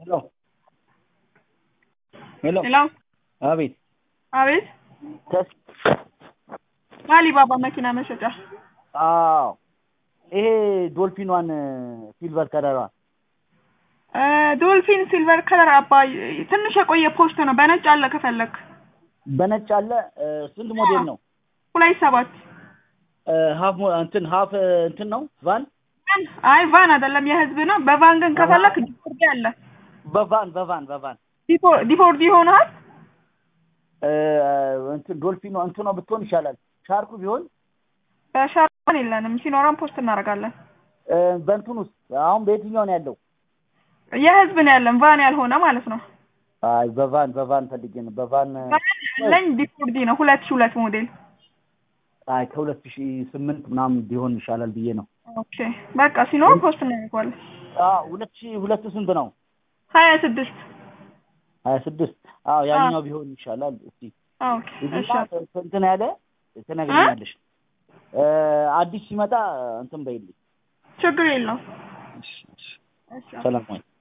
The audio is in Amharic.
ሄሎ ሄሎ ሄሎ አቤት አቤት አሊባባ መኪና መሸጫ አዎ ይሄ ዶልፊኗን ሲልቨር ከለሯ ዶልፊን ሲልቨር ከለር አባይ ትንሽ የቆየ ፖስት ነው በነጭ አለ ከፈለክ በነጭ አለ ስንት ሞዴል ነው 27 ሃፍ እንትን ነው ቫን አይ ቫን አይደለም የህዝብ ነው በቫን ግን ከፈለክ ዲፎርዲ አለ በቫን ዲፎርዲ ሆኗል እንትን ዶልፊኗ እንትኗ ብትሆን ይሻላል ሻርኩ ቢሆን በሻርኩ የለንም ሲኖረን ፖስት እናደርጋለን በእንትን ውስጥ አሁን በየትኛው ነው ያለው የህዝብ ነው ያለን ቫን ያልሆነ ማለት ነው አይ በቫን ፈልጌ ነው በቫን ለኝ ዲፎርዲ ነው 2002 ሞዴል አይ ከ2008 ምናምን ቢሆን ይሻላል ብዬ ነው ኦኬ በቃ ሲኖር ፖስት እናደርጋለን 2002 ስንት ነው 26 አዎ ያኛው ቢሆን ይሻላል እስቲ ኦኬ እሺ እንትን ያለ ተነግረኛለሽ አዲስ ሲመጣ እንትን በይልኝ ችግር የለውም ሰላም